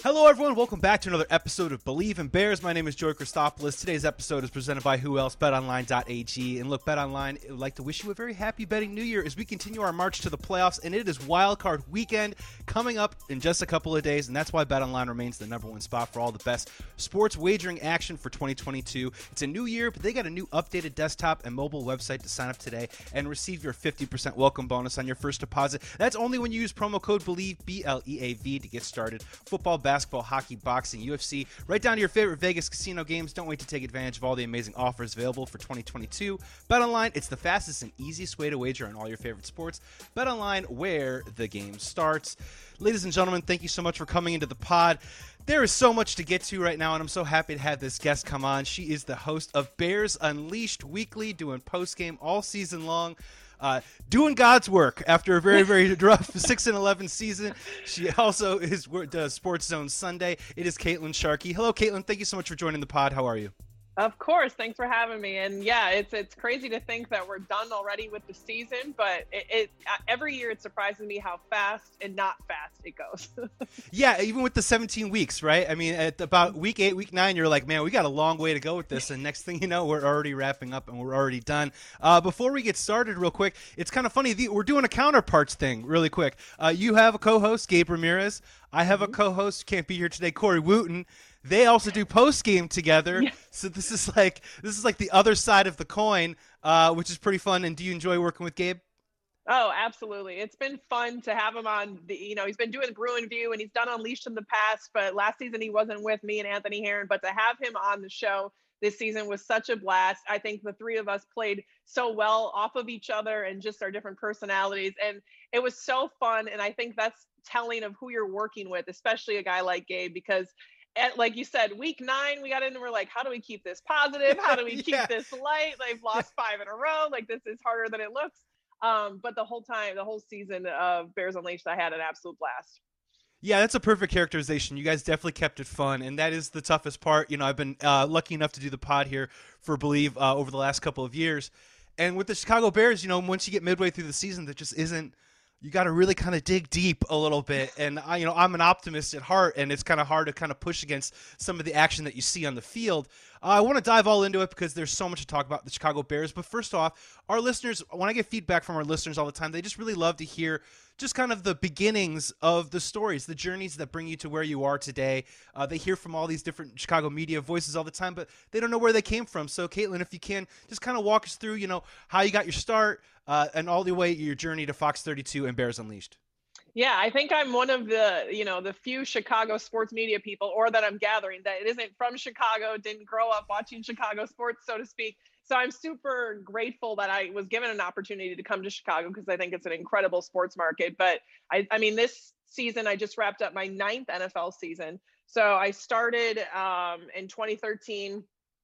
Hello, everyone. Welcome back to another episode of Believe in Bears. My name is Joey Christopoulos. Today's episode is presented by who else? BetOnline.ag. And look, BetOnline would like to wish you a very happy betting new year as we continue our march to the playoffs. And it is Wild Card Weekend coming up in just a couple of days. And that's why BetOnline remains the number one spot for all the best sports wagering action for 2022. It's a new year, but they got a new updated desktop and mobile website to sign up today and receive your 50% welcome bonus on your first deposit. That's only when you use promo code BELIEVE, BLEAV, to get started. Football, basketball, hockey, boxing, UFC, right down to your favorite Vegas casino games. Don't wait to take advantage of all the amazing offers available for 2022. BetOnline, it's the fastest and easiest way to wager on all your favorite sports. BetOnline, where the game starts. Ladies and gentlemen, thank you so much for coming into the pod. There is so much to get to right now, and I'm so happy to have this guest come on. She is the host of Bears Unleashed Weekly, doing post-game all season long. Doing God's work after a very, very rough 6-11 season. She also does Sports Zone Sunday. It is Caitlin Sharkey. Hello, Caitlin. Thank you so much for joining the pod. How are you? Of course. Thanks for having me. And yeah, it's crazy to think that we're done already with the season, but it every year it surprises me how fast and not fast it goes. Yeah, even with the 17 weeks, right? I mean, at about week 8, week 9, you're like, man, we got a long way to go with this. And next thing you know, we're already wrapping up and we're already done. Before we get started real quick, it's kind of funny. We're doing a counterparts thing really quick. You have a co-host, Gabe Ramirez. I have a co-host, can't be here today, Corey Wooten. They also do post game together, yeah. So this is like the other side of the coin, which is pretty fun. And do you enjoy working with Gabe? Oh, absolutely! It's been fun to have him on. He's been doing Bruin View and he's done Unleashed in the past, but last season he wasn't with me and Anthony Herron. But to have him on the show this season was such a blast. I think the three of us played so well off of each other and just our different personalities, and it was so fun. And I think that's telling of who you're working with, especially a guy like Gabe, because. And like you said, week 9, we got in and we're like, how do we keep this positive? How do we keep this light? They've lost 5 in a row. Like, this is harder than it looks. But the whole season of Bears Unleashed, I had an absolute blast. Yeah, that's a perfect characterization. You guys definitely kept it fun, and that is the toughest part. I've been lucky enough to do the pod here for Believe over the last couple of years. And with the Chicago Bears, once you get midway through the season, that just isn't. You got to really kind of dig deep a little bit. And I'm an optimist at heart, and it's kind of hard to kind of push against some of the action that you see on the field. I want to dive all into it because there's so much to talk about the Chicago Bears. But first off, our listeners, when I get feedback from our listeners all the time, they just really love to hear just kind of the beginnings of the stories, the journeys that bring you to where you are today. They hear from all these different Chicago media voices all the time, but they don't know where they came from. So, Caitlin, if you can, just kind of walk us through, how you got your start and all the way your journey to Fox 32 and Bears Unleashed. Yeah, I think I'm one of the few Chicago sports media people, or that I'm gathering, that it isn't from Chicago, didn't grow up watching Chicago sports, so to speak. So I'm super grateful that I was given an opportunity to come to Chicago because I think it's an incredible sports market. But I mean, this season, I just wrapped up my 9th NFL season. So I started in 2013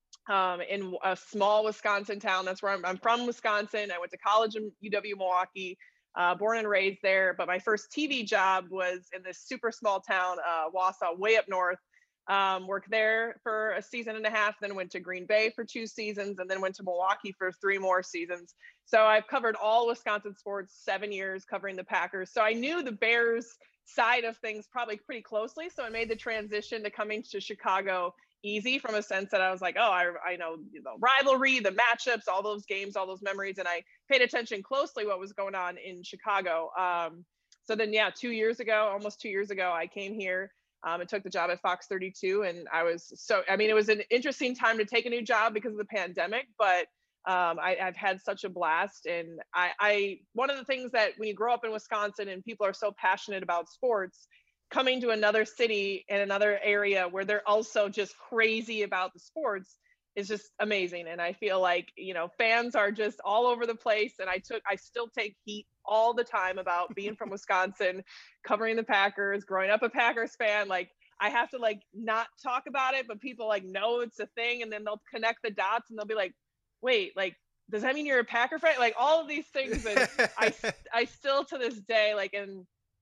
in a small Wisconsin town. That's where I'm from, Wisconsin. I went to college in UW-Milwaukee, born and raised there. But my first TV job was in this super small town, Wausau, way up north. Worked there for a season and a half, then went to Green Bay for 2 seasons, and then went to Milwaukee for 3 more seasons. So I've covered all Wisconsin sports, 7 years covering the Packers. So I knew the Bears side of things probably pretty closely. So I made the transition to coming to Chicago easy, from a sense that I was like, oh, I know the rivalry, the matchups, all those games, all those memories. And I paid attention closely what was going on in Chicago. So then, yeah, almost 2 years ago, I came here. And took the job at Fox 32, and it was an interesting time to take a new job because of the pandemic, but I've had such a blast. And one of the things that when you grow up in Wisconsin and people are so passionate about sports, coming to another city and another area where they're also just crazy about the sports is just amazing. And I feel like, fans are just all over the place. And I still take heat all the time about being from Wisconsin, covering the Packers, growing up a Packers fan. Like, I have to not talk about it, but people know it's a thing. And then they'll connect the dots and they'll be like, wait, does that mean you're a Packer fan? Like, all of these things. And I still to this day, and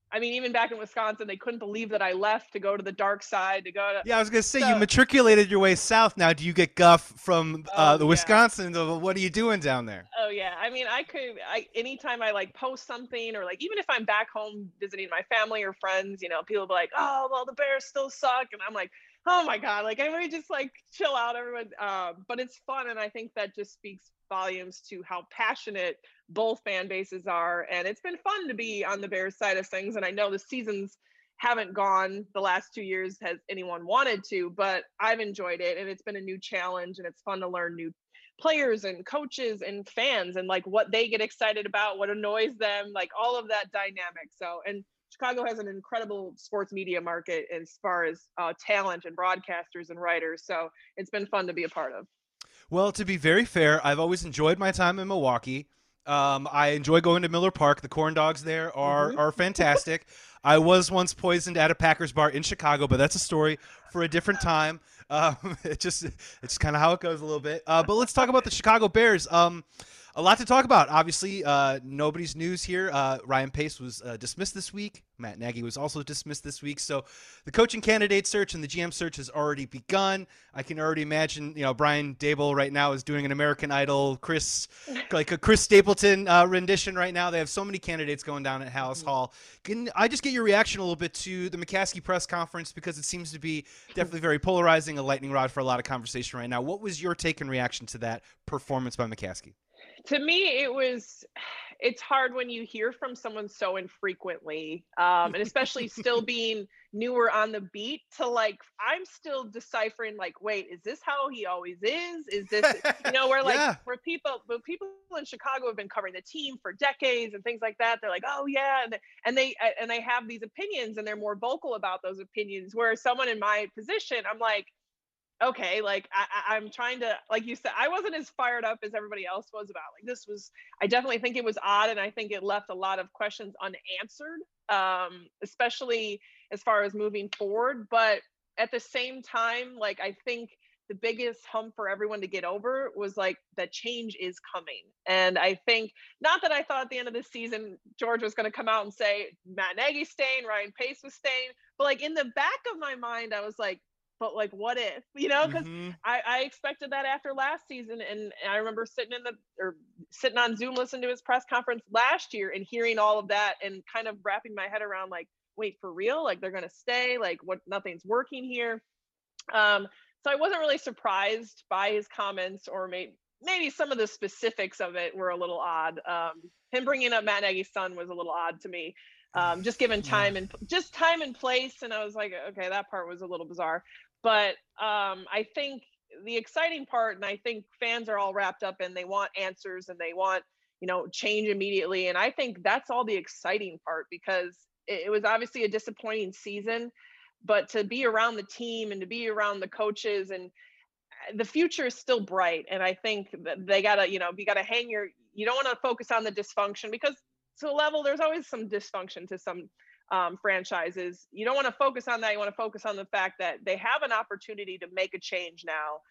I mean, even back in Wisconsin, they couldn't believe that I left to go to the dark side, to go to. Yeah, I was gonna say you So, matriculated your way south. Now, do you get guff from oh the yeah. Wisconsin? What are you doing down there? Oh yeah. I mean, anytime I like post something, or like even if I'm back home visiting my family or friends, people be like, "Oh, well, the Bears still suck," and I'm like, "Oh my god!" Like, everybody just like chill out, everyone. But it's fun, and I think that just speaks volumes to how passionate both fan bases are, and it's been fun to be on the Bears side of things. And I know the seasons haven't gone the last 2 years has anyone wanted to, but I've enjoyed it, and it's been a new challenge, and it's fun to learn new players and coaches and fans, and like what they get excited about, what annoys them, like all of that dynamic. So, and Chicago has an incredible sports media market as far as talent and broadcasters and writers. So it's been fun to be a part of. Well, to be very fair, I've always enjoyed my time in Milwaukee. I enjoy going to Miller Park. The corn dogs there are Hmm. are fantastic. I was once poisoned at a Packers bar in Chicago, but that's a story for a different time. It's kind of how it goes a little bit. But let's talk about the Chicago Bears. A lot to talk about. Obviously, nobody's news here. Ryan Pace was dismissed this week. Matt Nagy was also dismissed this week. So the coaching candidate search and the GM search has already begun. I can already imagine, Brian Dable right now is doing an American Idol, like a Chris Stapleton rendition right now. They have so many candidates going down at Hallis Hall. Can I just get your reaction a little bit to the McCaskey press conference, because it seems to be definitely very polarizing, a lightning rod for a lot of conversation right now. What was your take and reaction to that performance by McCaskey? To me, it's hard when you hear from someone so infrequently, and especially still being newer on the beat, to like, I'm still deciphering, like, wait, is this how he always is this, where like, Yeah. where people in Chicago have been covering the team for decades and things like that, they're like, oh yeah, and they have these opinions, and they're more vocal about those opinions, whereas someone in my position, I'm like, okay, like I'm trying to, like you said, I wasn't as fired up as everybody else was about, like, this was, I definitely think it was odd, and I think it left a lot of questions unanswered, especially as far as moving forward. But at the same time, like, I think the biggest hump for everyone to get over was like that change is coming. And I think, not that I thought at the end of the season George was going to come out and say Matt Nagy staying, Ryan Pace was staying, but like in the back of my mind I was like, but like, what if, because Mm-hmm. I expected that after last season. And I remember sitting on Zoom listening to his press conference last year and hearing all of that and kind of wrapping my head around, like, wait, for real? Like, they're going to stay? Like, what? Nothing's working here. So I wasn't really surprised by his comments, or maybe some of the specifics of it were a little odd. Him bringing up Matt Nagy's son was a little odd to me. Just given Yeah. time and place, and I was like, okay, that part was a little bizarre. But I think the exciting part, and I think fans are all wrapped up and they want answers and they want, change immediately. And I think that's all the exciting part, because it was obviously a disappointing season, but to be around the team and to be around the coaches, and the future is still bright. And I think that they gotta, you gotta you don't want to focus on the dysfunction, because to a level, there's always some dysfunction to some franchises. You don't want to focus on that. You want to focus on the fact that they have an opportunity to make a change now.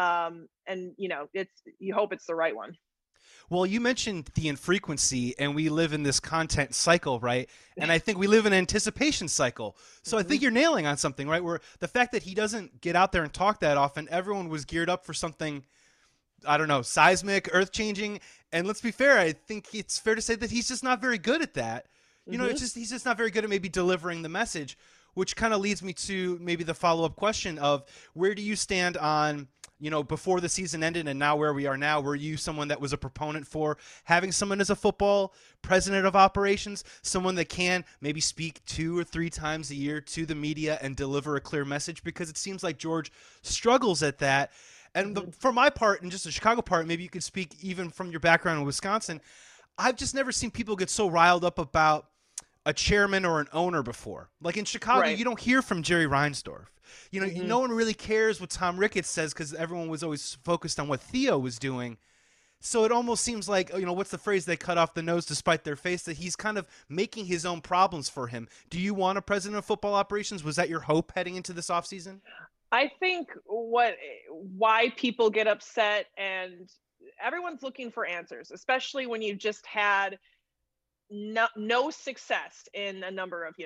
And you hope it's the right one. Well, you mentioned the infrequency, and we live in this content cycle, right? And I think we live in an anticipation cycle. So I Hmm. think you're nailing on something, right? Where the fact that he doesn't get out there and talk that often, everyone was geared up for something, I don't know, seismic, earth changing. And let's be fair, I think it's fair to say that he's just not very good at that. Hmm. He's just not very good at maybe delivering the message, which kind of leads me to maybe the follow up question of, where do you stand on, before the season ended and now where we are now? Were you someone that was a proponent for having someone as a football president of operations, someone that can maybe speak 2 or 3 times a year to the media and deliver a clear message? Because it seems like George struggles at that. And Hmm. for my part, and just the Chicago part, maybe you could speak even from your background in Wisconsin. I've just never seen people get so riled up about a chairman or an owner before. Like in Chicago, Right. you don't hear from Jerry Reinsdorf. Hmm. No one really cares what Tom Ricketts says, because everyone was always focused on what Theo was doing. So it almost seems like, what's the phrase, they cut off the nose to spite their face, that he's kind of making his own problems for him. Do you want a president of football operations? Was that your hope heading into this offseason? I think why people get upset, and everyone's looking for answers, especially when you just had no success in a number of,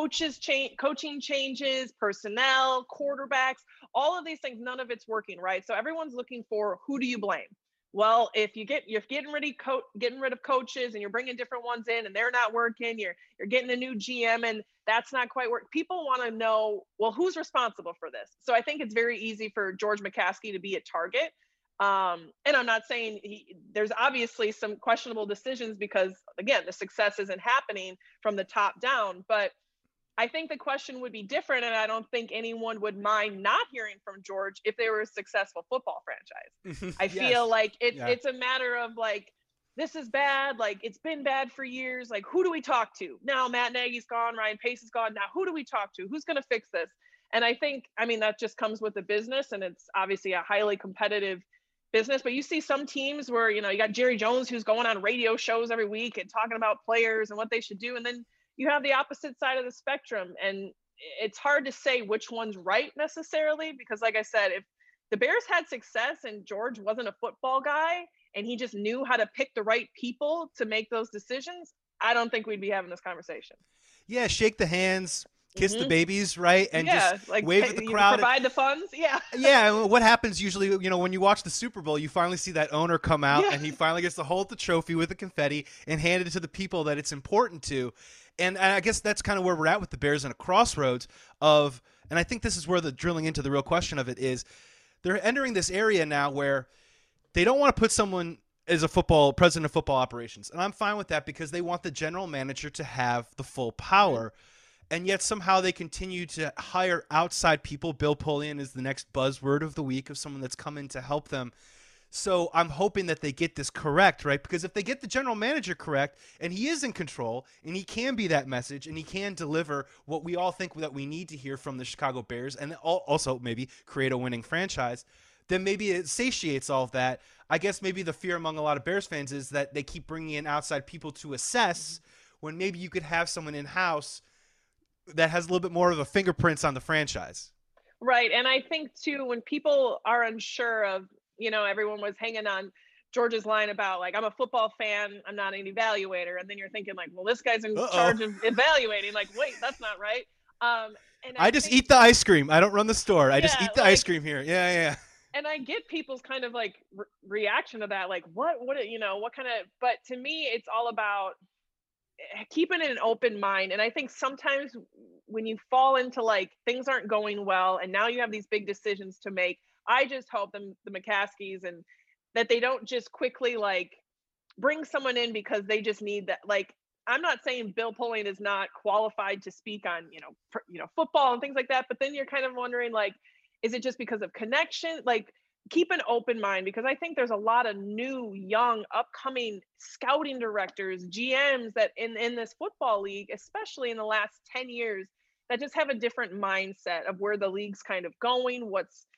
coaching changes, personnel, quarterbacks, all of these things. None of it's working, right? So everyone's looking for, who do you blame? Well, if you're getting rid of coaches and you're bringing different ones in and they're not working, you're getting a new GM and that's not quite work. People want to know, well, who's responsible for this? So I think it's very easy for George McCaskey to be a target. And I'm not saying there's obviously some questionable decisions because, again, the success isn't happening from the top down. But I think the question would be different, and I don't think anyone would mind not hearing from George if they were a successful football franchise. I feel like it's a matter of like, this is bad. Like, it's been bad for years. Like, who do we talk to? Now Matt Nagy's gone, Ryan Pace is gone. Now who do we talk to? Who's going to fix this? And I think, that just comes with the business, and it's obviously a highly competitive business. But you see some teams where, you got Jerry Jones who's going on radio shows every week and talking about players and what they should do. And then you have the opposite side of the spectrum. And it's hard to say which one's right necessarily, because like I said, if the Bears had success and George wasn't a football guy and he just knew how to pick the right people to make those decisions, I don't think we'd be having this conversation. Yeah, shake the hands, kiss the babies, right? And just like, wave at the crowd. Provide the funds, yeah. Yeah, what happens usually, when you watch the Super Bowl, you finally see that owner come out and he finally gets to hold the trophy with the confetti and hand it to the people that it's important to. And I guess that's kind of where we're at with the Bears in a crossroads of, and I think this is where the drilling into the real question of it is, they're entering this area now where they don't want to put someone as a president of football operations. And I'm fine with that because they want the general manager to have the full power. And yet somehow they continue to hire outside people. Bill Polian is the next buzzword of the week of someone that's come in to help them. So I'm hoping that they get this correct, right? Because if they get the general manager correct and he is in control and he can be that message and he can deliver what we all think that we need to hear from the Chicago Bears and also maybe create a winning franchise, then maybe it satiates all of that. I guess maybe the fear among a lot of Bears fans is that they keep bringing in outside people to assess when maybe you could have someone in-house that has a little bit more of the fingerprints on the franchise. Right. And I think too, when people are unsure of, everyone was hanging on George's line about like, I'm a football fan, I'm not an evaluator. And then you're thinking like, well, this guy's in charge of evaluating. Like, wait, that's not right. And I just eat the ice cream. I don't run the store. I just eat the ice cream here. Yeah. And I get people's kind of like reaction to that. Like, what kind of, but to me, it's all about keeping an open mind. And I think sometimes when you fall into like things aren't going well and now you have these big decisions to make, I just hope the McCaskeys and that they don't just quickly like bring someone in because they just need that. Like, I'm not saying Bill Polian is not qualified to speak on, football and things like that. But then you're kind of wondering, like, is it just because of connection? Like, keep an open mind, because I think there's a lot of new, young, upcoming scouting directors, GMs that in this football league, especially in the last 10 years, that just have a different mindset of where the league's kind of going,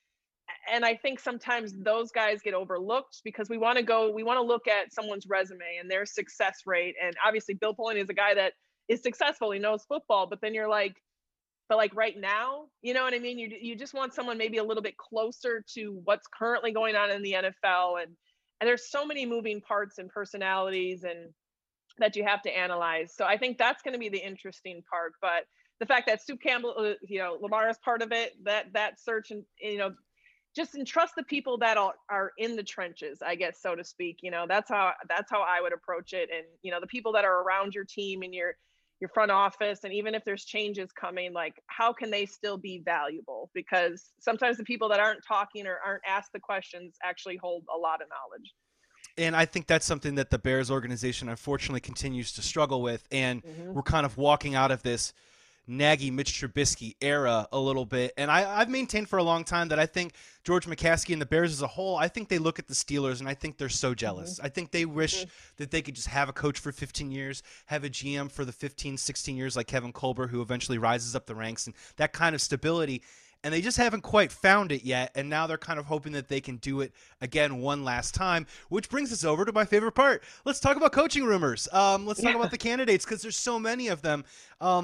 and I think sometimes those guys get overlooked because we want to look at someone's resume and their success rate. And obviously Bill Polian is a guy that is successful. He knows football, but then you're like, but like right now, you know what I mean? You just want someone maybe a little bit closer to what's currently going on in the NFL. And there's so many moving parts and personalities and that you have to analyze. So I think that's going to be the interesting part. But the fact that Stu Campbell, Lamar is part of it, that search, and, just entrust the people that are in the trenches, I guess, so to speak. That's how I would approach it. And, the people that are around your team and your front office, and even if there's changes coming, like, how can they still be valuable? Because sometimes the people that aren't talking or aren't asked the questions actually hold a lot of knowledge. And I think that's something that the Bears organization unfortunately continues to struggle with. And we're kind of walking out of this Nagy, Mitch Trubisky era a little bit. And I've maintained for a long time that I think George McCaskey and the Bears as a whole, I think they look at the Steelers and I think they're so jealous. I think they wish that they could just have a coach for 15 years, have a GM for the 15, 16 years like Kevin Colbert, who eventually rises up the ranks, and that kind of stability. And they just haven't quite found it yet. And now they're kind of hoping that they can do it again one last time, which brings us over to my favorite part. Let's talk about coaching rumors. Let's talk about the candidates, because there's so many of them.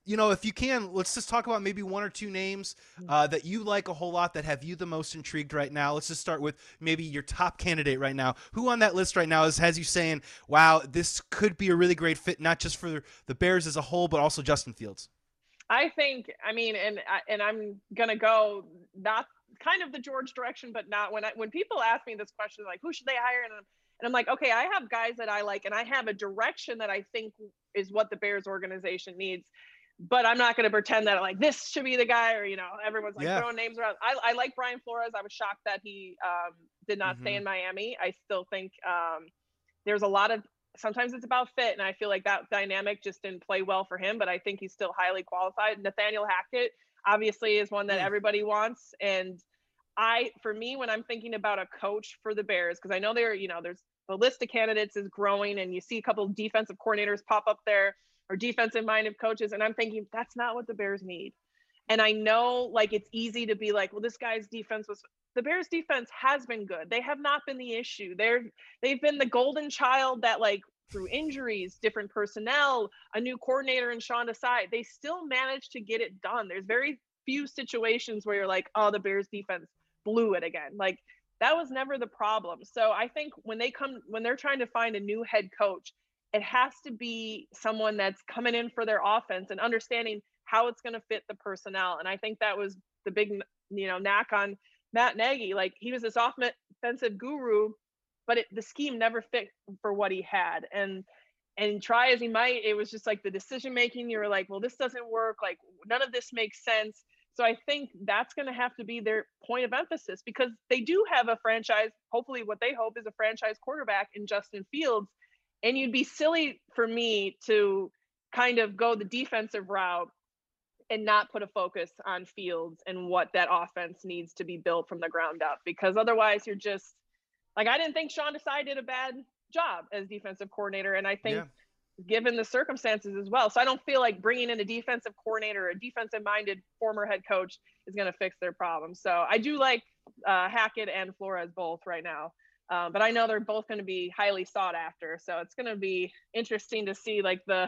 if you can, let's just talk about maybe one or two names that you like a whole lot that have you the most intrigued right now. Let's just start with maybe your top candidate right now. Who on that list right now has you saying, wow, this could be a really great fit, not just for the Bears as a whole, but also Justin Fields? I think, I mean, and I'm gonna go not kind of the George direction, but not when people ask me this question, like who should they hire, and I'm like, okay, I have guys that I like, and I have a direction that I think is what the Bears organization needs. But I'm not going to pretend that like this should be the guy, or everyone's like Yeah. throwing names around. I like Brian Flores. I was shocked that he did not stay Mm-hmm. in Miami. I still think there's a lot of sometimes it's about fit, and I feel like that dynamic just didn't play well for him. But I think he's still highly qualified. Nathaniel Hackett obviously is one that everybody wants, and for me, when I'm thinking about a coach for the Bears, because I know there's the list of candidates is growing, and you see a couple of defensive coordinators pop up there or defensive minded coaches, and I'm thinking that's not what the Bears need. And I know like it's easy to be like, well, this guy's defense was the Bears defense has been good. They have not been the issue. They've been the golden child that like through injuries, different personnel, a new coordinator in Sean Desai, they still managed to get it done. There's very few situations where you're like, oh, the Bears defense blew it again. Like that was never the problem. So I think when they're trying to find a new head coach, it has to be someone that's coming in for their offense and understanding how it's going to fit the personnel. And I think that was the big, knack on Matt Nagy. Like he was this offensive guru, but the scheme never fit for what he had. And try as he might, it was just like the decision making. You were like, well, this doesn't work. Like none of this makes sense. So I think that's going to have to be their point of emphasis because they do have a franchise. Hopefully, what they hope is a franchise quarterback in Justin Fields. And you'd be silly for me to kind of go the defensive route and not put a focus on Fields and what that offense needs to be built from the ground up, because otherwise you're just like, I didn't think Sean Desai did a bad job as defensive coordinator. And I think given the circumstances as well. So I don't feel like bringing in a defensive coordinator, a defensive minded former head coach is going to fix their problem. So I do like Hackett and Flores both right now. But I know they're both going to be highly sought after. So it's going to be interesting to see the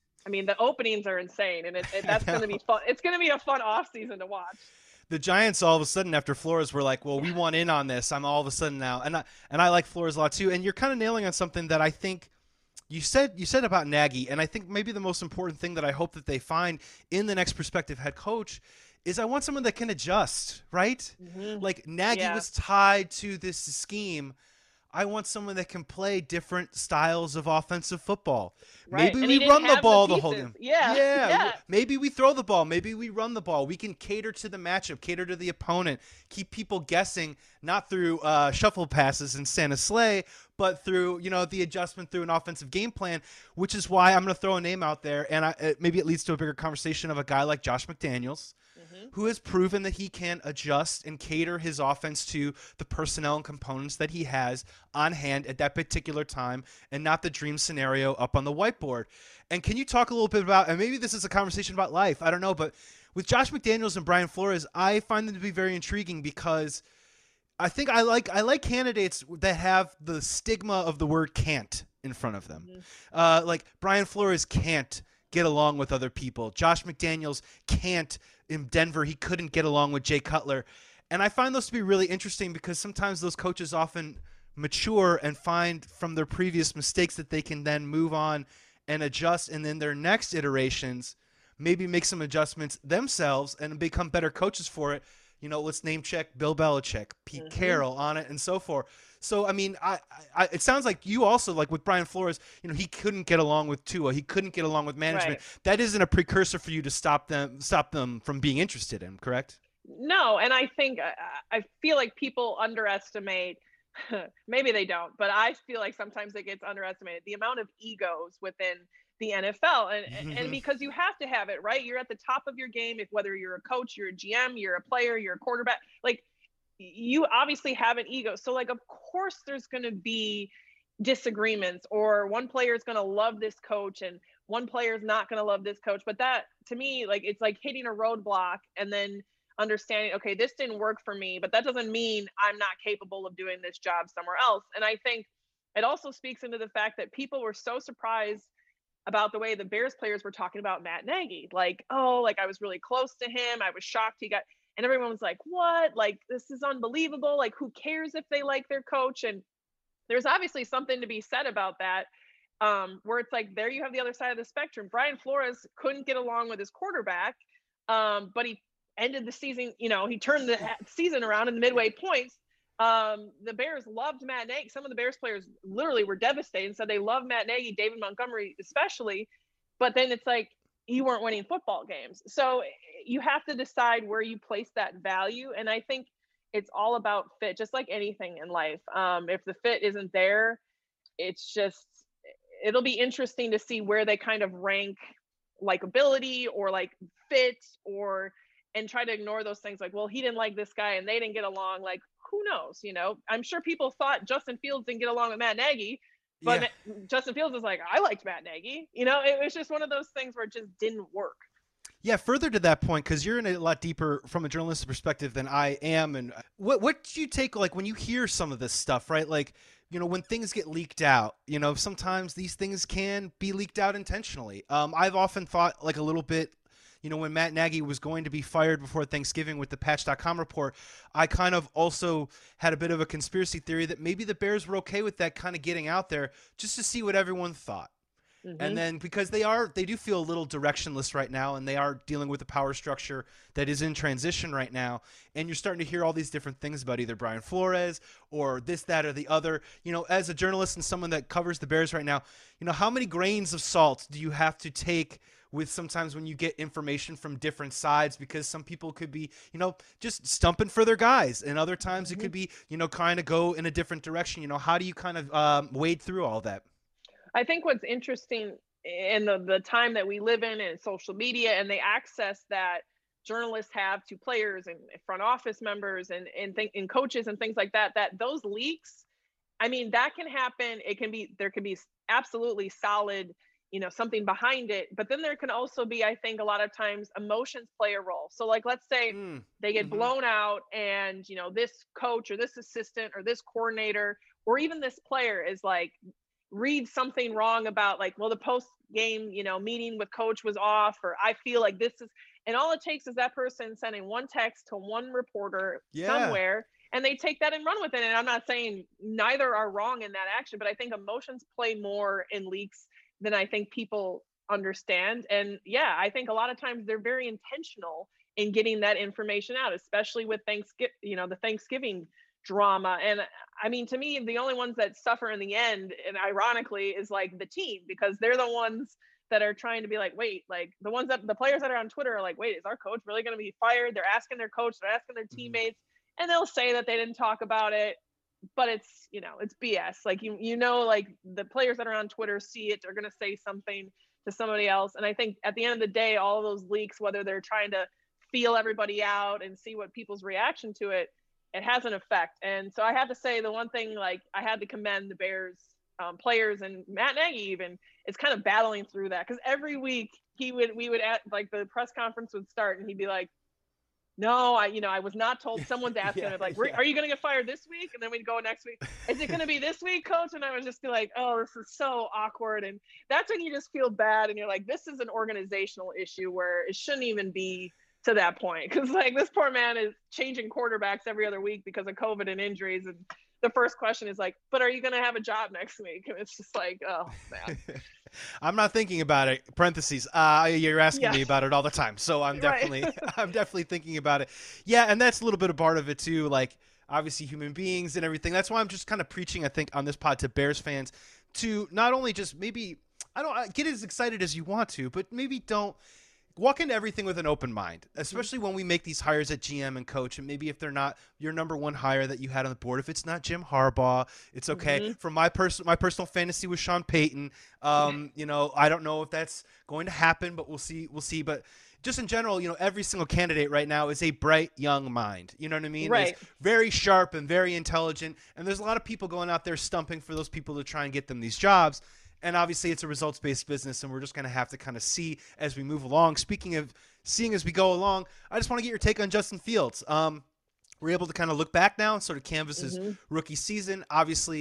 openings are insane, and that's going to be fun. It's going to be a fun off season to watch. The Giants all of a sudden after Flores were like, well, we want in on this. I'm all of a sudden now. And I like Flores a lot too. And you're kind of nailing on something that I think you said about Nagy. And I think maybe the most important thing that I hope that they find in the next prospective head coach is I want someone that can adjust, right? Mm-hmm. Like Nagy was tied to this scheme. I want someone that can play different styles of offensive football. Right. Maybe we run the ball the whole game. Yeah. Maybe we throw the ball. Maybe we run the ball. We can cater to the matchup, cater to the opponent, keep people guessing, not through shuffle passes and Santa Slay, but through the adjustment through an offensive game plan, which is why I'm going to throw a name out there, and maybe it leads to a bigger conversation of a guy like Josh McDaniels, who has proven that he can adjust and cater his offense to the personnel and components that he has on hand at that particular time and not the dream scenario up on the whiteboard. And can you talk a little bit about, and maybe this is a conversation about life, I don't know, but with Josh McDaniels and Brian Flores, I find them to be very intriguing because I think I like candidates that have the stigma of the word can't in front of them. Like Brian Flores can't get along with other people. Josh McDaniels can't. In Denver, he couldn't get along with Jay Cutler. And I find those to be really interesting because sometimes those coaches often mature and find from their previous mistakes that they can then move on and adjust, and then their next iterations maybe make some adjustments themselves and become better coaches for it. Let's name check Bill Belichick, Pete Carroll on it, and so forth. So, I mean, it sounds like you also, like with Brian Flores, he couldn't get along with Tua. He couldn't get along with management. Right. That isn't a precursor for you to stop them from being interested in, correct? No, and I think I feel like people underestimate, maybe they don't, but I feel like sometimes it gets underestimated, the amount of egos within the NFL. And because you have to have it, right? You're at the top of your game, whether you're a coach, you're a GM, you're a player, you're a quarterback, like you obviously have an ego. So like, of course there's going to be disagreements, or one player is going to love this coach and one player is not going to love this coach. But that to me, like, it's like hitting a roadblock and then understanding, okay, this didn't work for me, but that doesn't mean I'm not capable of doing this job somewhere else. And I think it also speaks into the fact that people were so surprised about the way the Bears players were talking about Matt Nagy. Like, oh, like I was really close to him. I was shocked he got, and everyone was like, what? Like, this is unbelievable. Like, who cares if they like their coach? And there's obviously something to be said about that. Where it's like, there you have the other side of the spectrum. Brian Flores couldn't get along with his quarterback, but he ended the season, he turned the season around in the midway points. The Bears loved Matt Nagy. Some of the Bears players literally were devastated and said they love Matt Nagy, David Montgomery especially. But then it's like, you weren't winning football games. So you have to decide where you place that value. And I think it's all about fit, just like anything in life. If the fit isn't there, it'll be interesting to see where they kind of rank likability or like fit, and try to ignore those things like, well, he didn't like this guy and they didn't get along. Like, who knows? I'm sure people thought Justin Fields didn't get along with Matt Nagy, but yeah. Justin Fields was like, I liked Matt Nagy. It was just one of those things where it just didn't work. Yeah, further to that point, because you're in a lot deeper from a journalistic perspective than I am. And what do you take, like, when you hear some of this stuff, right? Like, when things get leaked out, sometimes these things can be leaked out intentionally. I've often thought, like, a little bit, when Matt Nagy was going to be fired before Thanksgiving with the Patch.com report, I kind of also had a bit of a conspiracy theory that maybe the Bears were okay with that kind of getting out there just to see what everyone thought. Mm-hmm. And then because they do feel a little directionless right now, and they are dealing with a power structure that is in transition right now. And you're starting to hear all these different things about either Brian Flores or this, that, or the other. As a journalist and someone that covers the Bears right now, how many grains of salt do you have to take with sometimes when you get information from different sides, because some people could be, just stumping for their guys, and other times it could be, kind of go in a different direction. How do you kind of wade through all that? I think what's interesting in the time that we live in and social media and the access that journalists have to players and front office members and coaches and things like that those leaks, I mean, that can happen. There can be absolutely solid, something behind it, but then there can also be, I think, a lot of times emotions play a role. So like, let's say they get blown out and, this coach or this assistant or this coordinator or even this player is like, read something wrong about like, well, the post game, meeting with coach was off, or I feel like this is, and all it takes is that person sending one text to one reporter somewhere, and they take that and run with it. And I'm not saying neither are wrong in that action, but I think emotions play more in leaks than I think people understand. And yeah, I think a lot of times they're very intentional in getting that information out, especially with the Thanksgiving drama. And I mean, to me, the only ones that suffer in the end, and ironically, is like the team, because they're the ones that are trying to be like, wait, like the players that are on Twitter are like, wait, is our coach really going to be fired? They're asking their coach, they're asking their teammates, and they'll say that they didn't talk about it, but it's, it's BS. Like, like the players that are on Twitter see it, are going to say something to somebody else. And I think at the end of the day, all of those leaks, whether they're trying to feel everybody out and see what people's reaction to it has an effect. And so I have to say, the one thing, like, I had to commend the Bears players and Matt Nagy even is kind of battling through that, because every week we would at like the press conference would start and he'd be like, no, I was not told. Someone's asking him like, are you going to get fired this week? And then we'd go next week, is it going to be this week, coach? And I would just be like, oh, this is so awkward. And that's when you just feel bad, and you're like, this is an organizational issue where it shouldn't even be to that point, because like this poor man is changing quarterbacks every other week because of COVID and injuries, and the first question is like, but are you going to have a job next week? And it's just like, oh man. I'm not thinking about it. Parentheses. You're asking me about it all the time, so I'm definitely I'm definitely thinking about it. Yeah, and that's a little bit of part of it too. Like, obviously human beings and everything. That's why I'm just kind of preaching, I think, on this pod to Bears fans to not only just maybe get as excited as you want to, but maybe don't. Walk into everything with an open mind, especially when we make these hires at GM and coach. And maybe if they're not your number one hire that you had on the board, if it's not Jim Harbaugh, it's okay. For my personal fantasy was Sean Payton. I don't know if that's going to happen, but we'll see. But just in general, every single candidate right now is a bright young mind. You know what I mean? Right. It's very sharp and very intelligent. And there's a lot of people going out there stumping for those people to try and get them these jobs. And obviously it's a results-based business, and we're just going to have to kind of see as we move along. Speaking of seeing as we go along, I just want to get your take on Justin Fields. We're able to kind of look back now and sort of canvas his rookie season. Obviously,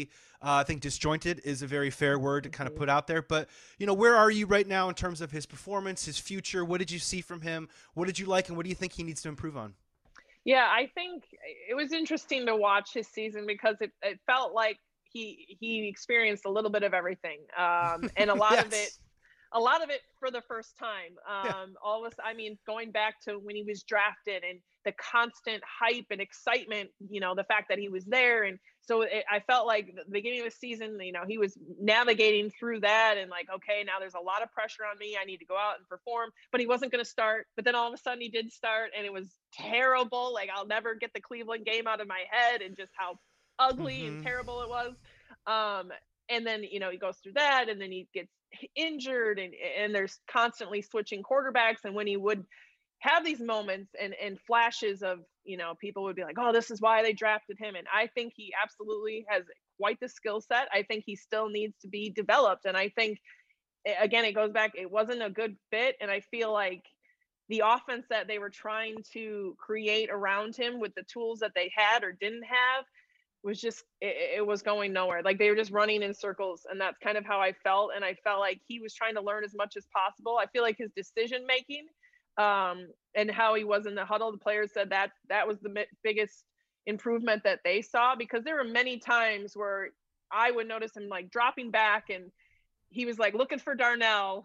I think disjointed is a very fair word to kind of put out there. But, where are you right now in terms of his performance, his future? What did you see from him? What did you like, and what do you think he needs to improve on? Yeah, I think it was interesting to watch his season because it felt like he experienced a little bit of everything, and a lot of it Yes. for the first time. Yeah. I mean, going back to when he was drafted and the constant hype and excitement, the fact that he was there. And so I felt like the beginning of the season, he was navigating through that and like, okay, now there's a lot of pressure on me. I need to go out and perform, but he wasn't going to start. But then all of a sudden he did start and it was terrible. Like I'll never get the Cleveland game out of my head and just how ugly and terrible it was. And then, he goes through that and then he gets injured and there's constantly switching quarterbacks. And when he would have these moments and flashes of, people would be like, oh, this is why they drafted him. And I think he absolutely has quite the skill set. I think he still needs to be developed. And I think, again, it goes back, it wasn't a good fit. And I feel like the offense that they were trying to create around him with the tools that they had or didn't have was just it was going nowhere. Like they were just running in circles, and that's kind of how I felt. And I felt like he was trying to learn as much as possible. I feel like his decision making and how he was in the huddle, the players said that was the biggest improvement that they saw, because there were many times where I would notice him like dropping back and he was like looking for Darnell,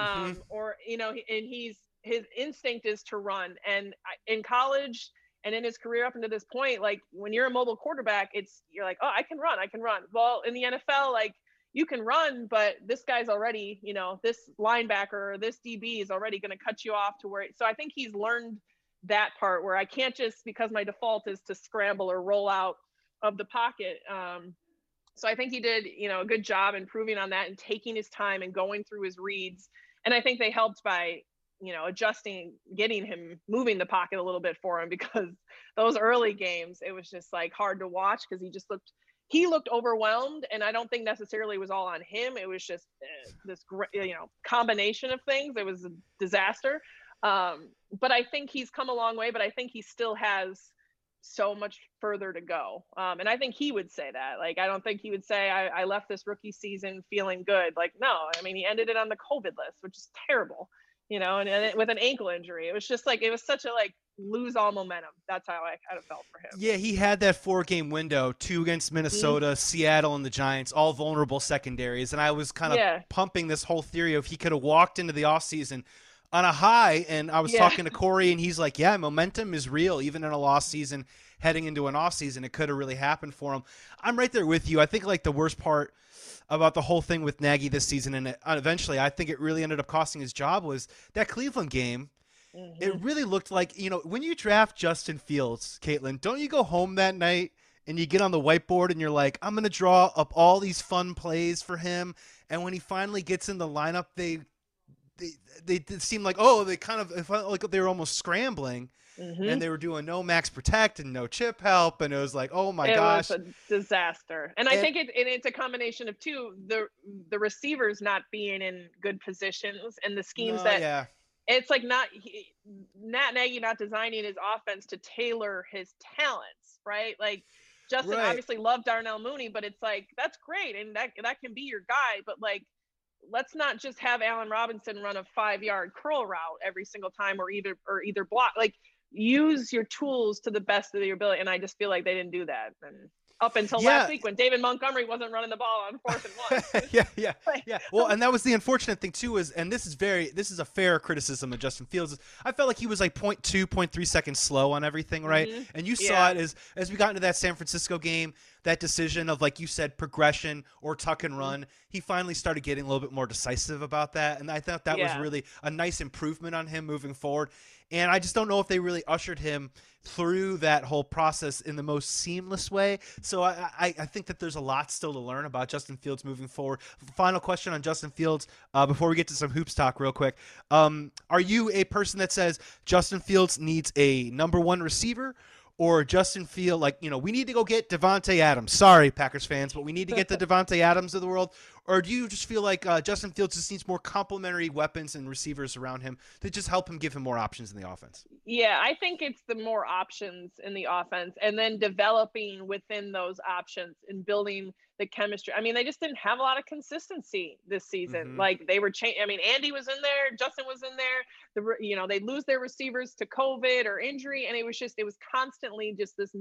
or and his instinct is to run. And in college and in his career up until this point, like when you're a mobile quarterback, you're like, oh, I can run. Well, in the NFL, like you can run, but this guy's already, this linebacker or this DB is already going to cut you off to where. So I think he's learned that part where I can't just, because my default is to scramble or roll out of the pocket. So I think he did, a good job improving on that and taking his time and going through his reads. And I think they helped by, adjusting, getting him moving the pocket a little bit for him, because those early games, it was just like hard to watch because he looked overwhelmed. And I don't think necessarily it was all on him. It was just this combination of things. It was a disaster. But I think he's come a long way, but I think he still has so much further to go. And I think he would say that. Like, I don't think he would say, I left this rookie season feeling good. Like, no, I mean, he ended it on the COVID list, which is terrible. And with an ankle injury, it was just like, it was such a lose all momentum. That's how I kind of felt for him. Yeah, he had that 4-game window, 2 against Minnesota, Seattle, and the Giants, all vulnerable secondaries. And I was kind of pumping this whole theory of he could have walked into the offseason on a high. And I was talking to Corey, and he's like, yeah, momentum is real. Even in a lost season, heading into an offseason, it could have really happened for him. I'm right there with you. I think the worst part about the whole thing with Nagy this season, and eventually I think it really ended up costing his job, was that Cleveland game. It really looked like, when you draft Justin Fields, Caitlin, don't you go home that night and you get on the whiteboard and you're like, I'm going to draw up all these fun plays for him. And when he finally gets in the lineup, they seem like, they kind of, it felt like they were almost scrambling. And they were doing no max protect and no chip help, and it was like, oh my gosh, it was a disaster. And I think it's a combination of two, the receivers not being in good positions and the schemes it's like not Nagy not designing his offense to tailor his talents, right? Like Justin obviously loved Darnell Mooney, but it's like, that's great and that can be your guy, but like, let's not just have Allen Robinson run a 5-yard curl route every single time or either block. Like, use your tools to the best of your ability. And I just feel like they didn't do that. And up until last week when David Montgomery wasn't running the ball on 4th and 1. Yeah. Well, and that was the unfortunate thing too, and this is a fair criticism of Justin Fields. I felt like he was like 0.2, 0.3 seconds slow on everything, right? And you saw it as we got into that San Francisco game, that decision of, like you said, progression or tuck and run. He finally started getting a little bit more decisive about that. And I thought that was really a nice improvement on him moving forward. And I just don't know if they really ushered him through that whole process in the most seamless way. So I think that there's a lot still to learn about Justin Fields moving forward. Final question on Justin Fields before we get to some hoops talk real quick. Are you a person that says Justin Fields needs a number 1 receiver, or Justin Fields, we need to go get Devontae Adams? Sorry, Packers fans, but we need to get the Devontae Adams of the world. Or do you just feel like Justin Fields just needs more complementary weapons and receivers around him to just help him give him more options in the offense? Yeah, I think it's the more options in the offense and then developing within those options and building the chemistry. I mean, they just didn't have a lot of consistency this season. Mm-hmm. Like they were I mean, Andy was in there, Justin was in there. They lose their receivers to COVID or injury, and it was constantly just this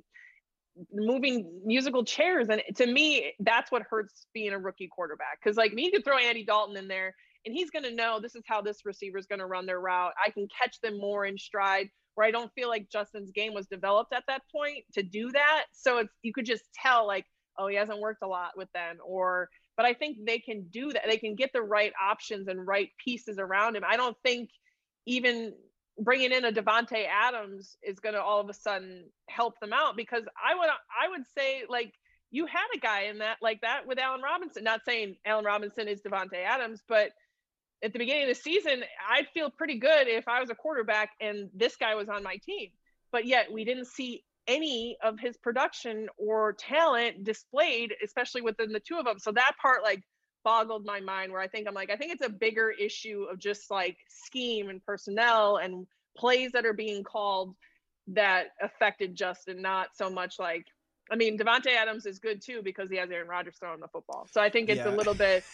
moving musical chairs. And to me, that's what hurts being a rookie quarterback. Because like me, you could throw Andy Dalton in there and he's going to know this is how this receiver is going to run their route. I can catch them more in stride, where I don't feel like Justin's game was developed at that point to do that. So you could just tell like, oh, he hasn't worked a lot with them, but I think they can do that. They can get the right options and right pieces around him. I don't think even bringing in a Davante Adams is going to all of a sudden help them out, because I would say like you had a guy in that like that with Allen Robinson. Not saying Allen Robinson is Davante Adams, but at the beginning of the season, I'd feel pretty good if I was a quarterback and this guy was on my team. But yet we didn't see any of his production or talent displayed, especially within the two of them. So that part like boggled my mind, where I think it's a bigger issue of just like scheme and personnel and plays that are being called that affected Justin, not so much like, I mean, Davante Adams is good too because he has Aaron Rodgers throwing the football. So I think it's a little bit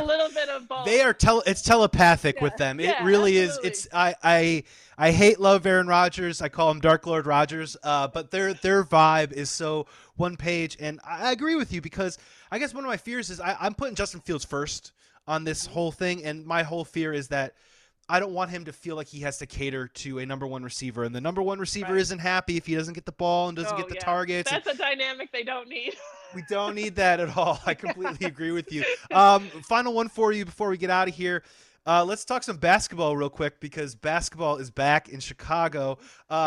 of both. It's telepathic with them. It really absolutely. is. I love Aaron Rodgers. I call him Dark Lord Rodgers. But their vibe is so one page, and I agree with you, because I guess one of my fears is I'm putting Justin Fields first on this whole thing, and my whole fear is that I don't want him to feel like he has to cater to a number one receiver, and the number one receiver isn't happy if he doesn't get the ball and doesn't get the targets. That's a dynamic they don't need. We don't need that at all. I completely agree with you. Final one for you before we get out of here. Let's talk some basketball real quick, because basketball is back in Chicago.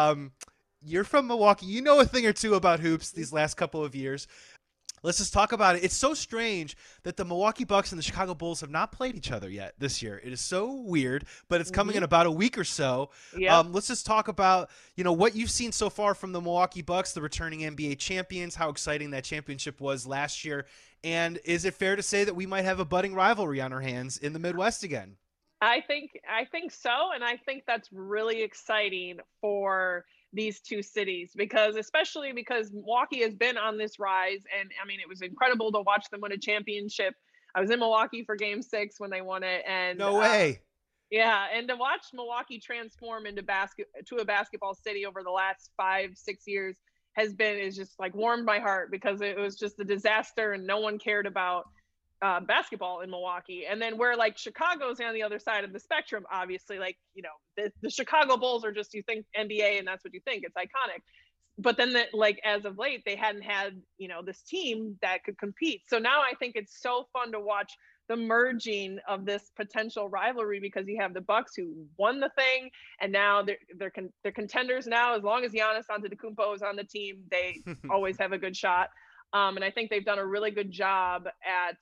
You're from Milwaukee. You know a thing or two about hoops these last couple of years. Let's just talk about it. It's so strange that the Milwaukee Bucks and the Chicago Bulls have not played each other yet this year. It is so weird, but it's coming in about a week or so. Yep. Let's just talk about, what you've seen so far from the Milwaukee Bucks, the returning NBA champions, how exciting that championship was last year. And is it fair to say that we might have a budding rivalry on our hands in the Midwest again? I think so. And I think that's really exciting for these two cities, especially because Milwaukee has been on this rise. And I mean, it was incredible to watch them win a championship. I was in Milwaukee for Game 6 when they won it. And no way. Yeah. And to watch Milwaukee transform into a basketball city over the last 5-6 years is just like warmed my heart, because it was just a disaster and no one cared about basketball in Milwaukee. And then where like Chicago's on the other side of the spectrum, obviously, like, the Chicago Bulls are just, you think NBA and that's what you think, it's iconic. But then as of late, they hadn't had, this team that could compete. So now I think it's so fun to watch the merging of this potential rivalry, because you have the Bucks who won the thing, and now they're contenders now. As long as Giannis Antetokounmpo is on the team, they always have a good shot. And I think they've done a really good job at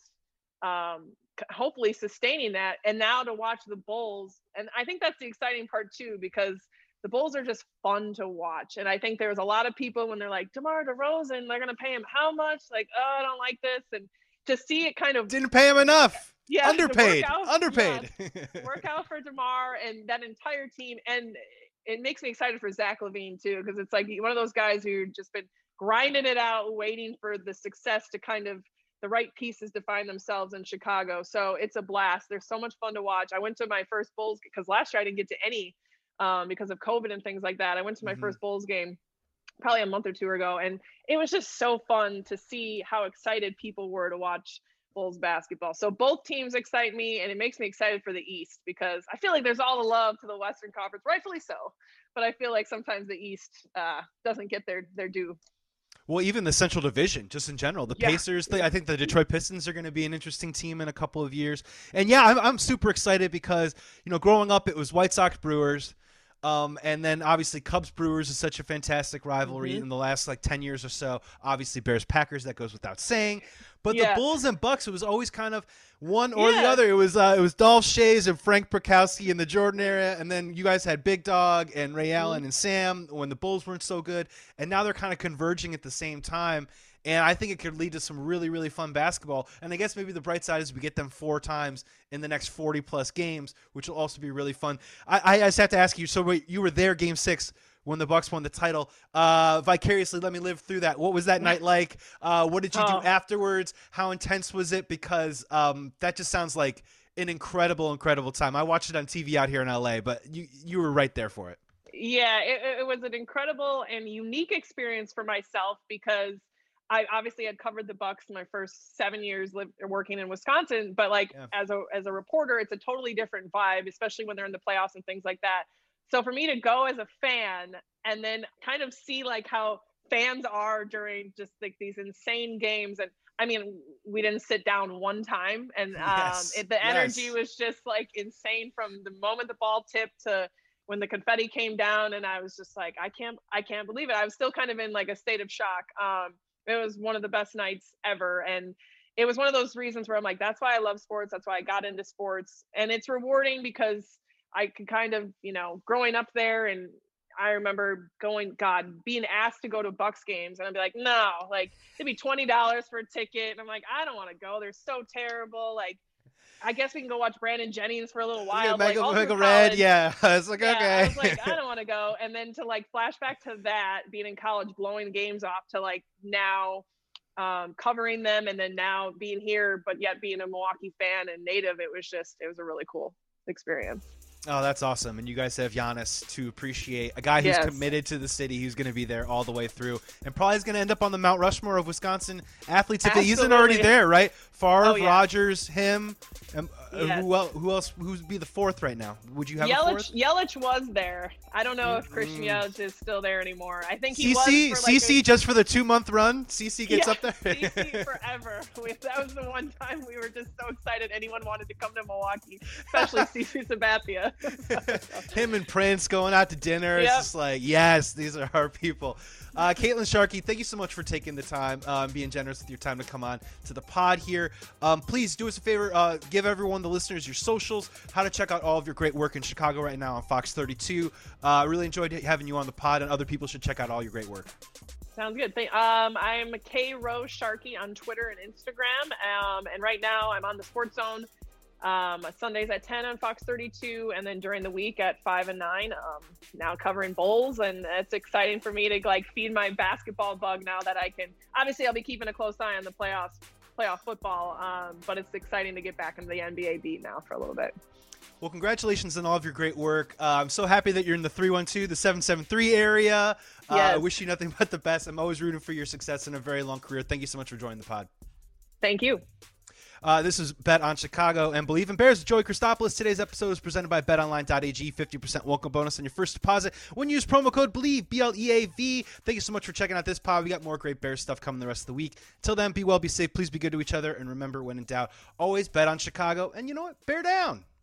hopefully sustaining that. And now to watch the Bulls, and I think that's the exciting part too, because the Bulls are just fun to watch. And I think there's a lot of people when they're like, DeMar DeRozan, they're going to pay him how much? Like, oh, I don't like this. And to see it kind of didn't pay him enough. Yeah, underpaid. Work out for DeMar and that entire team. And it makes me excited for Zach LaVine too, because it's like one of those guys who just been grinding it out, waiting for the success to kind of the right pieces to find themselves in Chicago. So it's a blast. There's so much fun to watch. I went to my first Bulls, because last year I didn't get to any because of COVID and things like that. I went to my first Bulls game probably a month or two ago, and it was just so fun to see how excited people were to watch Bulls basketball. So both teams excite me, and it makes me excited for the East, because I feel like there's all the love to the Western Conference, rightfully so, but I feel like sometimes the East doesn't get their due. Well, even the Central Division, just in general, the Pacers. I think the Detroit Pistons are going to be an interesting team in a couple of years. And yeah, I'm super excited because growing up it was White Sox Brewers, and then obviously Cubs Brewers is such a fantastic rivalry in the last 10 years or so. Obviously Bears Packers, that goes without saying. But the Bulls and Bucks, it was always kind of one or the other. It was Dolph Schayes and Frank Prakowski in the Jordan era, and then you guys had Big Dog and Ray Allen and Sam when the Bulls weren't so good, and now they're kind of converging at the same time. And I think it could lead to some really, really fun basketball. And I guess maybe the bright side is we get them 4 times in the next 40-plus games, which will also be really fun. I just have to ask you, so wait, you were there Game 6 when the Bucks won the title. Vicariously, let me live through that. What was that night like? What did you do afterwards? How intense was it? Because that just sounds like an incredible, incredible time. I watched it on TV out here in LA, but you were right there for it. Yeah, it was an incredible and unique experience for myself because I obviously had covered the Bucks my first 7 years working in Wisconsin, but as a reporter, it's a totally different vibe, especially when they're in the playoffs and things like that. So for me to go as a fan and then kind of see like how fans are during just like these insane games. And I mean, we didn't sit down one time, and the energy was just like insane from the moment the ball tipped to when the confetti came down. And I was just like, I can't believe it. I was still kind of in like a state of shock. It was one of the best nights ever. And it was one of those reasons where I'm like, that's why I love sports. That's why I got into sports. And it's rewarding because I could kind of, growing up there, and I remember being asked to go to Bucks games, and I'd be like, no, like it'd be $20 for a ticket. And I'm like, I don't want to go. They're so terrible. Like, I guess we can go watch Brandon Jennings for a little while. Mega Red. Yeah. It's like, okay. I was like, I don't want to go. And then to like flashback to that, being in college, blowing games off to like now covering them, and then now being here, but yet being a Milwaukee fan and native, it was a really cool experience. Oh, that's awesome. And you guys have Giannis to appreciate, a guy who's committed to the city, who's going to be there all the way through, and probably is going to end up on the Mount Rushmore of Wisconsin athletes if he isn't already there, right? Favre, Rodgers, him, and who else? Who'd be the fourth right now? Would you have a fourth? Yelich was there. I don't know if Christian Yelich is still there anymore. I think he CC, was. CC just for the 2-month run. CC gets up there. CC forever. That was the one time we were just so excited anyone wanted to come to Milwaukee, especially CC Sabathia. Him and Prince going out to dinner. It's just like, yes, these are our people. Caitlin Sharkey, thank you so much for taking the time, being generous with your time to come on to the pod here. Please do us a favor, give everyone, the listeners, your socials, how to check out all of your great work in Chicago right now on Fox 32. Really enjoyed having you on the pod, and other people should check out all your great work. Sounds good. I'm K Rose Sharkey on Twitter and Instagram, and right now I'm on the Sports Zone. Sundays at 10 on Fox 32, and then during the week at 5 and 9, now covering bowls. And it's exciting for me to like feed my basketball bug now that I can. Obviously, I'll be keeping a close eye on the playoff football, but it's exciting to get back into the NBA beat now for a little bit. Well, congratulations on all of your great work. I'm so happy that you're in the 312, the 773 area. I wish you nothing but the best. I'm always rooting for your success in a very long career. Thank you so much for joining the pod. Thank you. This is Bet on Chicago and Believe in Bears with Joey Christopoulos. Today's episode is presented by BetOnline.ag. 50% welcome bonus on your first deposit when you use promo code BELIEVE, BLEAV. Thank you so much for checking out this pod. We got more great Bears stuff coming the rest of the week. Till then, be well, be safe. Please be good to each other. And remember, when in doubt, always bet on Chicago. And you know what? Bear down.